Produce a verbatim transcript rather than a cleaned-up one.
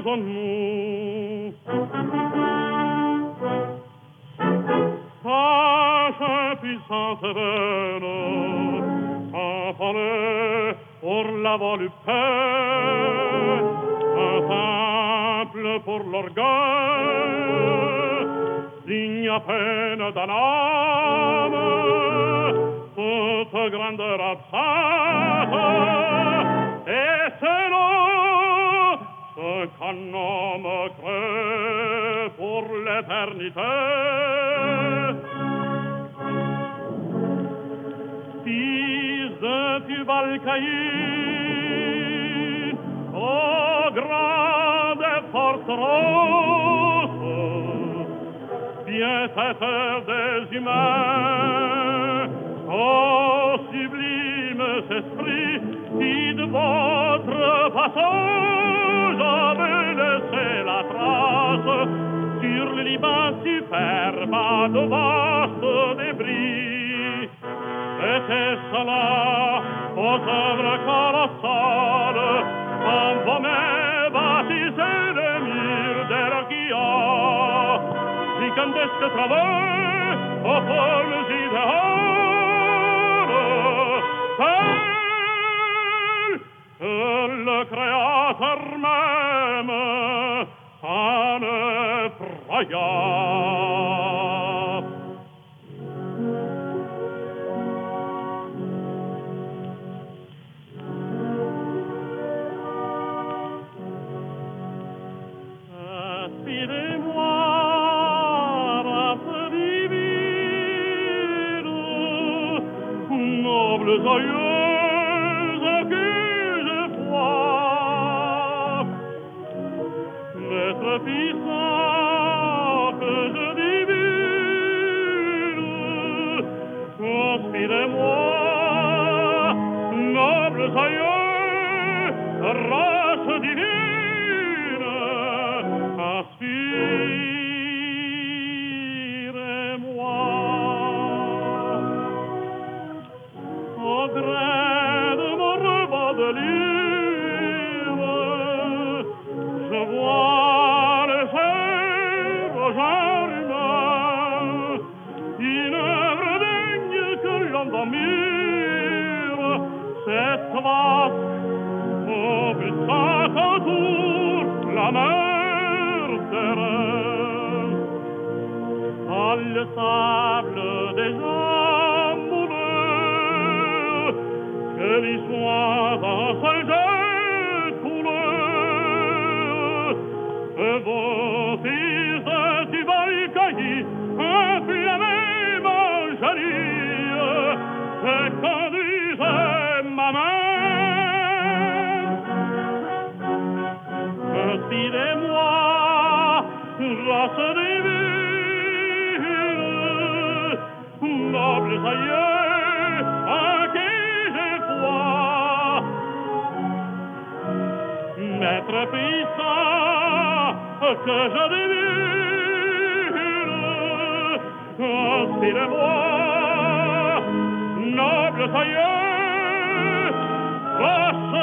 en nous. Tâche puissante vaine, enfant pour la volupté, un simple pour l'orgueil, digne à peine d'un homme, toute grandeur absente, et c'est là ce qu'un homme crée pour l'éternité. Disais-tu Valcaïn, ô grande et forte rose, bienfaiteur des humains, ô sublime esprit qui de votre passage avait laissé la trace sur le Liban superbe de vastes débris. Était cela aux œuvres colossales, en vos mains bâtissez les murs d'Ergia, gigantesques travaux aux formes idéales, tels que le Créateur même s'en effraya. Joyeuse que je vois, maître puissant que je divine, inspirez-moi, noble joyeux, race divine, inspirez-moi. Au gré de mon repas de livre, je vois les êtres au genre humain, une œuvre digne que l'endormir, cette vasque, au puissant autour, la mer terrain, à le sable des amoureux, que l'histoire d'un seul jet couleur, que vos fils du Valcaï enflammés mon jalir, et conduisent ma main. Inspirez-moi, race divine, nobles aïeux, à qui j'ai foi, maître puissant que je divine, inspirez-moi, nobles aïeux, race